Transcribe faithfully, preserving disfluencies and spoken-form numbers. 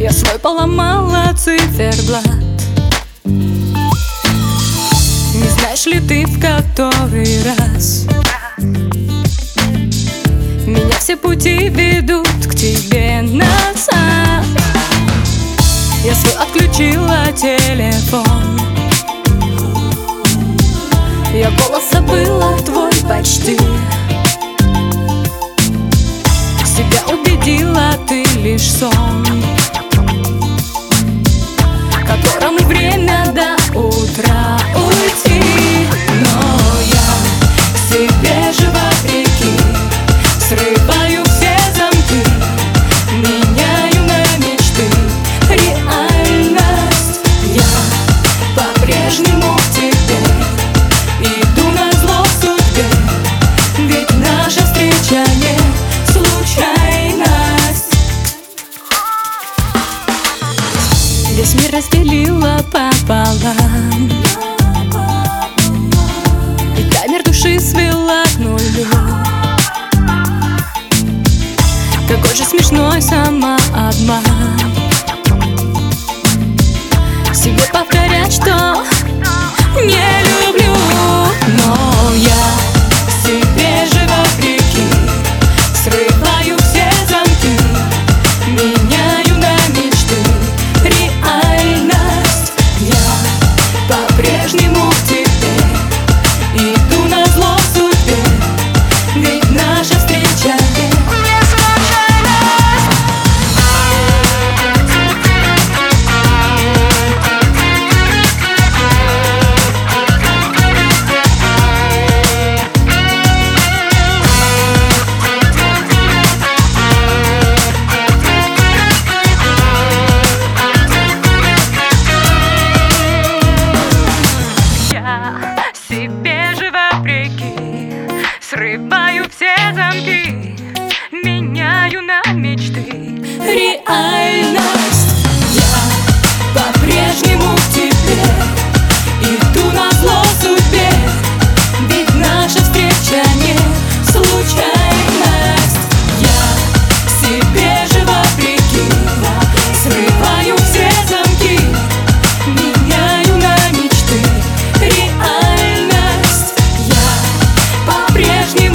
Я свой поломала циферблат. Не знаешь ли ты, в который раз меня все пути ведут к тебе назад? Я свой отключила телефон. Я голос забыла твой почти. Себя убедила, ты лишь сон, которому время до утра уйти. Но я себе же вопреки срываю все замки, меняю на мечты реальность. Я по-прежнему к тебе иду назло судьбе, ведь наша встреча не случайность. Весь мир разделила пополам, и камер души свела к нулю. Какой же смешной самообман себе повторять, что не люблю. Но я себе же вопреки срываю все замки, меняю на мечты реальность. Я по-прежнему к тебе иду назло судьбе, ведь наша встреча не себе же вопреки срываю все замки, меняю на мечты реальность. Я по-прежнему к тебе иду назло судьбе, ведь наша встреча не случайность. Я себе же вопреки срываю все замки, меняю на мечты реальность. Я по-прежнему